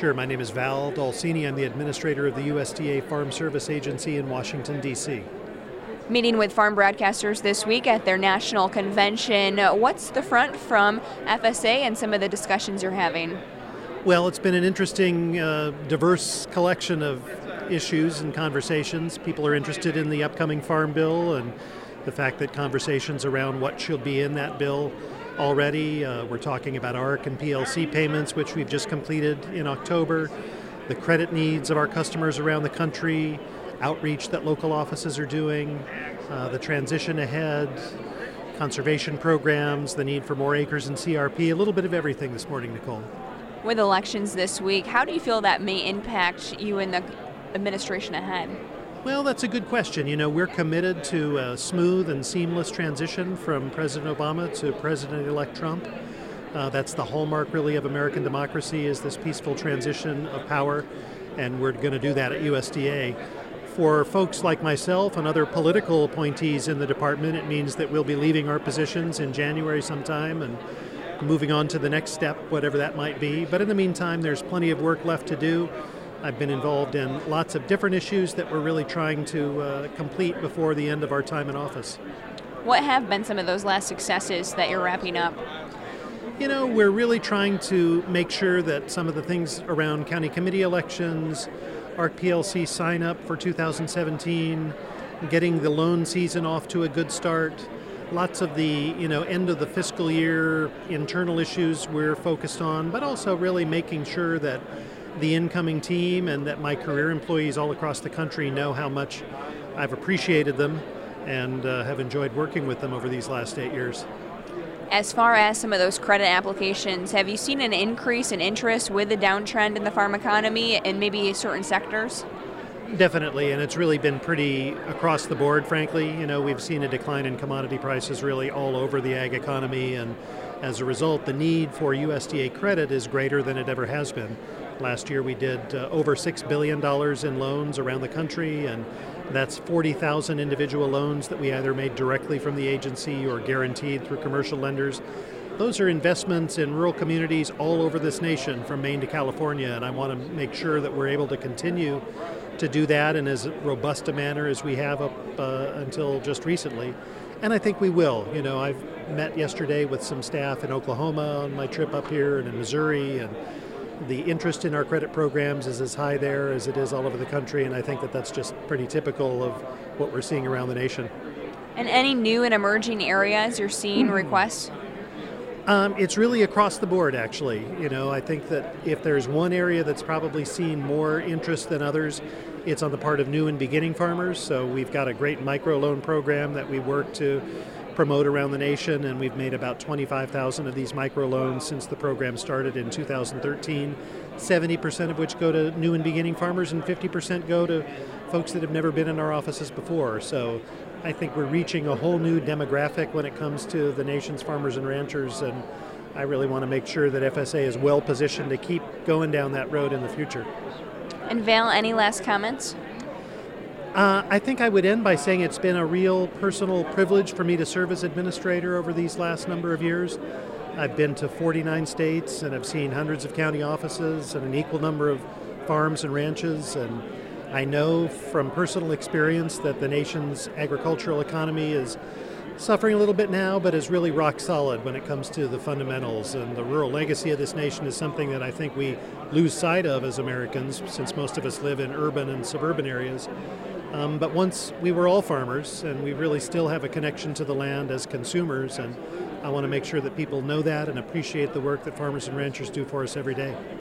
Sure, my name is Val Dolcini. I'm the administrator of the USDA Farm Service Agency in Washington, D.C. Meeting with farm broadcasters this week at their national convention. What's the front from FSA and some of the discussions you're having? Well, it's been an interesting, diverse collection of issues and conversations. People are interested in the upcoming Farm Bill and the fact that conversations around what should be in that bill already. We're talking about ARC and PLC payments, which we've just completed in October, the credit needs of our customers around the country, outreach that local offices are doing, the transition ahead, conservation programs, the need for more acres in CRP, a little bit of everything this morning, Nicole. With elections this week, how do you feel that may impact you in the administration ahead? Well, that's a good question. You know, we're committed to a smooth and seamless transition from President Obama to President-elect Trump. That's the hallmark, really, of American democracy, is this peaceful transition of power, and we're going to do that at USDA. For folks like myself and other political appointees in the department, it means that we'll be leaving our positions in January sometime and moving on to the next step, whatever that might be. But in the meantime, there's plenty of work left to do. I've been involved in lots of different issues that we're really trying to complete before the end of our time in office. What have been some of those last successes that you're wrapping up? You know, we're really trying to make sure that some of the things around county committee elections, ARC PLC sign up for 2017, getting the loan season off to a good start, lots of the end of the fiscal year internal issues we're focused on, but also really making sure that the incoming team and that my career employees all across the country know how much I've appreciated them and have enjoyed working with them over these last 8 years. As far as some of those credit applications, have you seen an increase in interest with the downtrend in the farm economy and maybe certain sectors? Definitely, and it's really been pretty across the board, frankly. You know, we've seen a decline in commodity prices really all over the ag economy, and as a result, the need for USDA credit is greater than it ever has been. Last year we did over $6 billion in loans around the country, and that's 40,000 individual loans that we either made directly from the agency or guaranteed through commercial lenders. Those are investments in rural communities all over this nation, from Maine to California, and I want to make sure that we're able to continue to do that in as robust a manner as we have up until just recently. And I think we will. You know, I've met yesterday with some staff in Oklahoma on my trip up here and in Missouri, and the interest in our credit programs is as high there as it is all over the country, and I think that that's just pretty typical of what we're seeing around the nation. And any new and emerging areas you're seeing requests? It's really across the board, actually. You know, I think that if there's one area that's probably seen more interest than others, it's on the part of new and beginning farmers. So we've got a great microloan program that we work to promote around the nation, and we've made about 25,000 of these microloans since the program started in 2013, 70% of which go to new and beginning farmers and 50% go to folks that have never been in our offices before. So I think we're reaching a whole new demographic when it comes to the nation's farmers and ranchers, and I really want to make sure that FSA is well positioned to keep going down that road in the future. And Val, any last comments? I think I would end by saying it's been a real personal privilege for me to serve as administrator over these last number of years. I've been to 49 states and I've seen hundreds of county offices and an equal number of farms and ranches, and I know from personal experience that the nation's agricultural economy is suffering a little bit now, but is really rock solid when it comes to the fundamentals. And the rural legacy of this nation is something that I think we lose sight of as Americans, since most of us live in urban and suburban areas. But once we were all farmers, and we really still have a connection to the land as consumers, and I want to make sure that people know that and appreciate the work that farmers and ranchers do for us every day.